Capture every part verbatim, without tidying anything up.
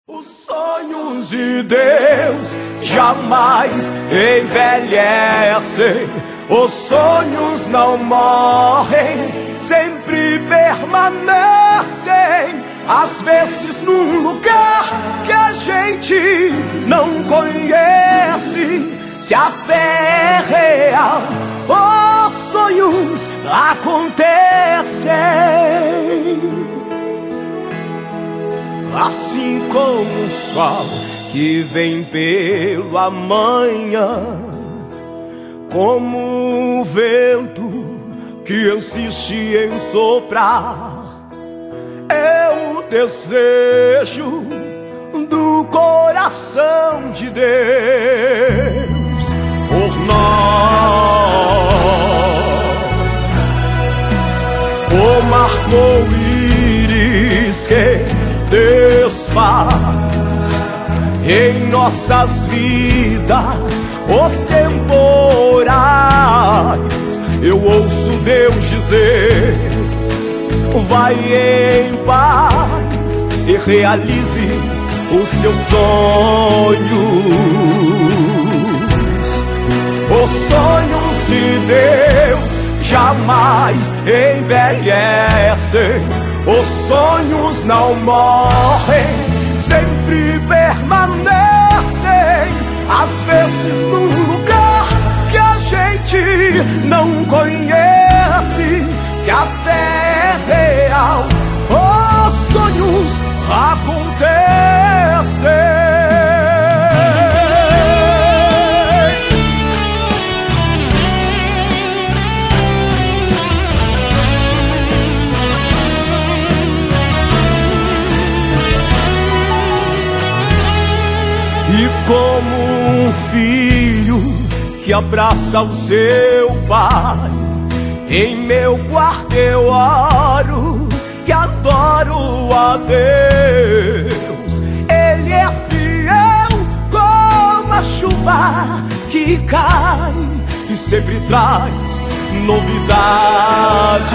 Os sonhos de Deus jamais envelhecem. Os sonhos não morrem, sempre permanecem. Às vezes num lugar que a gente não conhece. Se a fé é real, os sonhos acontecem. Assim como o sol que vem pela manhã, como o vento que insiste em soprar, é o desejo do coração de Deus por nós, como arco-íris que desfaz em nossas vidas os temporais. Eu ouço Deus dizer: vai em paz e realize os seus sonhos. Os sonhos de Deus jamais envelhecem. Os sonhos não morrem, sempre permanecem. Às vezes num lugar que a gente não conhece. Se a fé é real, os sonhos acontecem. E como um filho que abraça o seu pai, em meu quarto eu oro e adoro a Deus. Ele é fiel como a chuva que cai e sempre traz novidades.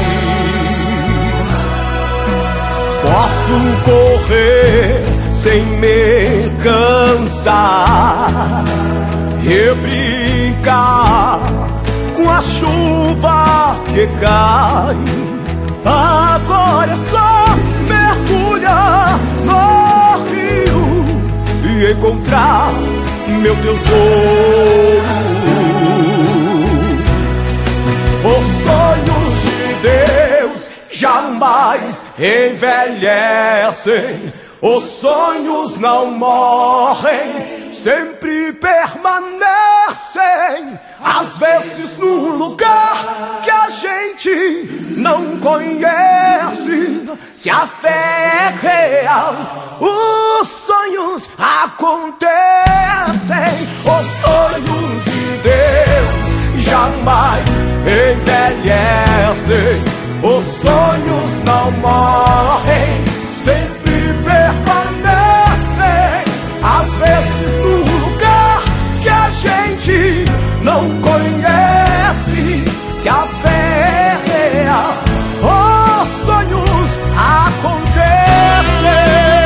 Posso correr sem me cansar e brincar com a chuva que cai. Agora é só mergulhar no rio e encontrar meu tesouro. Os sonhos de Deus jamais envelhecem. Os sonhos não morrem, sempre permanecem. Às vezes num lugar que a gente não conhece. Se a fé é real, os sonhos acontecem. Os sonhos de Deus jamais envelhecem. Os sonhos não morrem, sempre permanecem. Às vezes num lugar que a gente não conhece. Se a fé é real, os sonhos acontecem.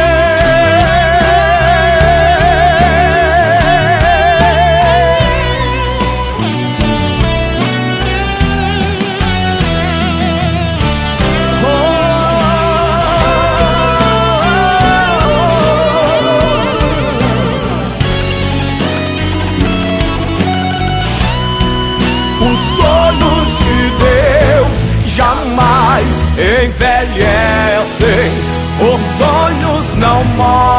Os sonhos de Deus jamais envelhecem. Os sonhos não morrem.